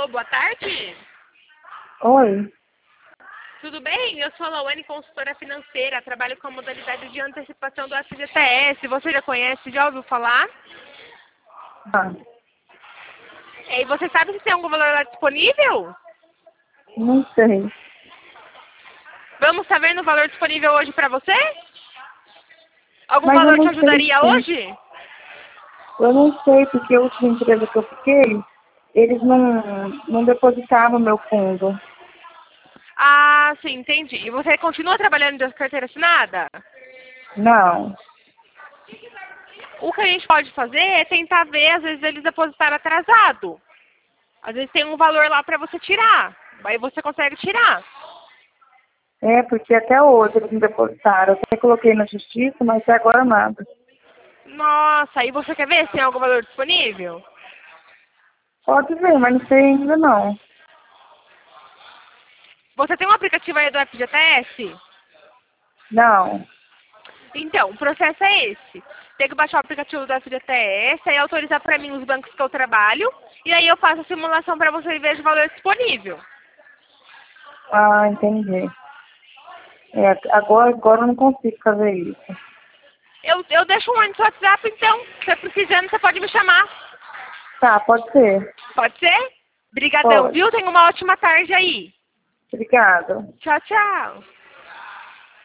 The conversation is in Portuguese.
Alô, boa tarde. Oi. Tudo bem? Eu sou a Lawane, consultora financeira. Trabalho com a modalidade de antecipação do FGTS. Você já conhece? Já ouviu falar? Ah, E você sabe se tem algum valor lá disponível? não sei. Vamos saber no valor disponível hoje para você? Algum Mas eu valor te não sei ajudaria se... hoje? Eu não sei, porque a última empresa que eu fiquei, eles não depositavam meu fundo. Ah, sim, entendi. E você continua trabalhando de carteira assinada? Não. O que a gente pode fazer é tentar ver, às vezes eles depositaram atrasado. Às vezes tem um valor lá para você tirar. Aí você consegue tirar. É, porque até hoje eles não depositaram. Eu até coloquei na justiça, mas até agora nada. Nossa, e você quer ver se tem algum valor disponível? Pode ver, mas não sei ainda não. Você tem um aplicativo aí do FGTS? Não. Então, o processo é esse. Tem que baixar o aplicativo do FGTS, aí autorizar para mim os bancos que eu trabalho, e aí eu faço a simulação para você e vejo o valor disponível. Ah, entendi. É, agora eu não consigo fazer isso. Eu deixo um oi no seu WhatsApp, então. Se você precisando, você pode me chamar. Tá, pode ser. Pode ser? Brigadão, Pode. viu? Tenha uma ótima tarde aí. Obrigada. Tchau, tchau.